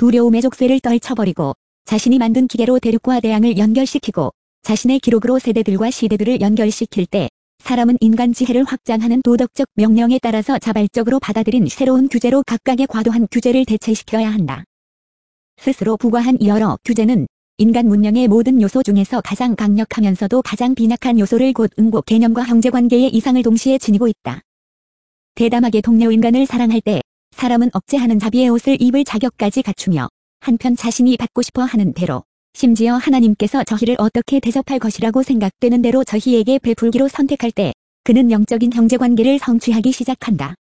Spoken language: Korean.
두려움의 족쇄를 떨쳐버리고 자신이 만든 기계로 대륙과 대양을 연결시키고 자신의 기록으로 세대들과 시대들을 연결시킬 때 사람은 인간 지혜를 확장하는 도덕적 명령에 따라서 자발적으로 받아들인 새로운 규제로 각각의 과도한 규제를 대체시켜야 한다. 스스로 부과한 이 여러 규제는 인간 문명의 모든 요소 중에서 가장 강력하면서도 가장 빈약한 요소를 곧 응고 개념과 형제관계의 이상을 동시에 지니고 있다. 대담하게 동료 인간을 사랑할 때 사람은 억제하는 자비의 옷을 입을 자격까지 갖추며 한편 자신이 받고 싶어 하는 대로 심지어 하나님께서 저희를 어떻게 대접할 것이라고 생각되는 대로 저희에게 베풀기로 선택할 때 그는 영적인 형제관계를 성취하기 시작한다.